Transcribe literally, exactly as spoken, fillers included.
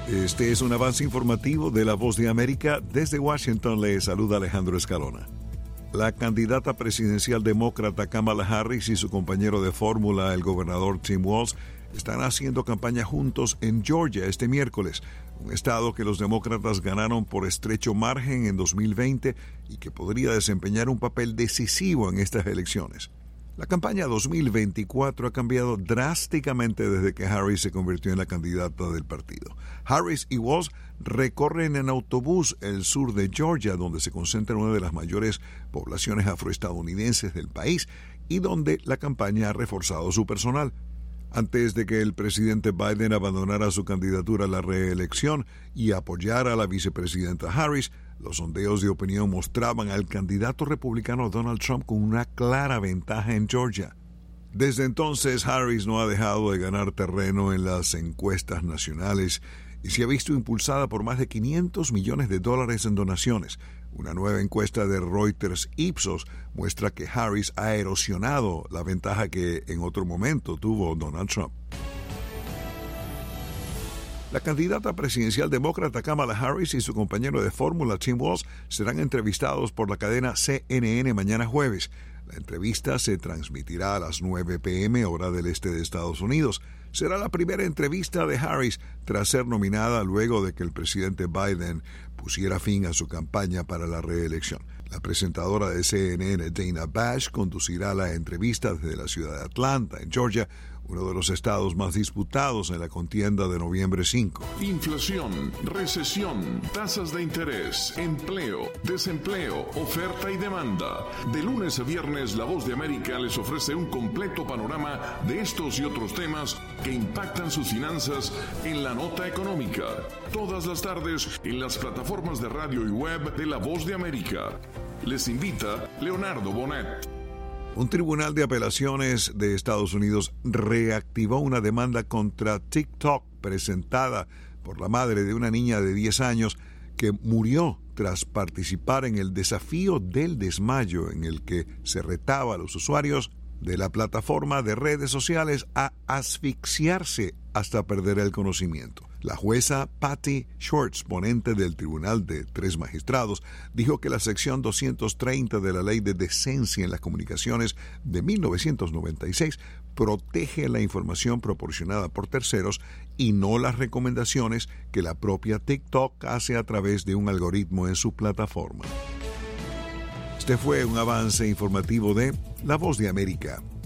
Este es un avance informativo de La Voz de América. Desde Washington le saluda Alejandro Escalona. La candidata presidencial demócrata Kamala Harris y su compañero de fórmula, el gobernador Tim Walz, están haciendo campaña juntos en Georgia este miércoles, un estado que los demócratas ganaron por estrecho margen en dos mil veinte y que podría desempeñar un papel decisivo en estas elecciones. La campaña dos mil veinticuatro ha cambiado drásticamente desde que Harris se convirtió en la candidata del partido. Harris y Walz recorren en autobús el sur de Georgia, donde se concentra una de las mayores poblaciones afroestadounidenses del país y donde la campaña ha reforzado su personal. Antes de que el presidente Biden abandonara su candidatura a la reelección y apoyara a la vicepresidenta Harris, los sondeos de opinión mostraban al candidato republicano Donald Trump con una clara ventaja en Georgia. Desde entonces, Harris no ha dejado de ganar terreno en las encuestas nacionales y se ha visto impulsada por más de quinientos millones de dólares en donaciones. Una nueva encuesta de Reuters Ipsos muestra que Harris ha erosionado la ventaja que en otro momento tuvo Donald Trump. La candidata presidencial demócrata Kamala Harris y su compañero de fórmula Tim Walz serán entrevistados por la cadena C N N mañana jueves. La entrevista se transmitirá a las nueve p m hora del este de Estados Unidos. Será la primera entrevista de Harris tras ser nominada luego de que el presidente Biden pusiera fin a su campaña para la reelección. La presentadora de C N N, Dana Bash, conducirá la entrevista desde la ciudad de Atlanta, en Georgia, uno de los estados más disputados en la contienda de noviembre cinco. Inflación, recesión, tasas de interés, empleo, desempleo, oferta y demanda. De lunes a viernes, La Voz de América les ofrece un completo panorama de estos y otros temas que impactan sus finanzas en la nota económica. Todas las tardes en las plataformas de radio y web de La Voz de América. Les invita Leonardo Bonet. Un tribunal de apelaciones de Estados Unidos reactivó una demanda contra TikTok presentada por la madre de una niña de diez años que murió tras participar en el desafío del desmayo, en el que se retaba a los usuarios de la plataforma de redes sociales a asfixiarse hasta perder el conocimiento. La jueza Patty Schwartz, ponente del tribunal de tres magistrados, dijo que la sección doscientos treinta de la Ley de Decencia en las Comunicaciones de mil novecientos noventa y seis protege la información proporcionada por terceros y no las recomendaciones que la propia TikTok hace a través de un algoritmo en su plataforma. Este fue un avance informativo de La Voz de América.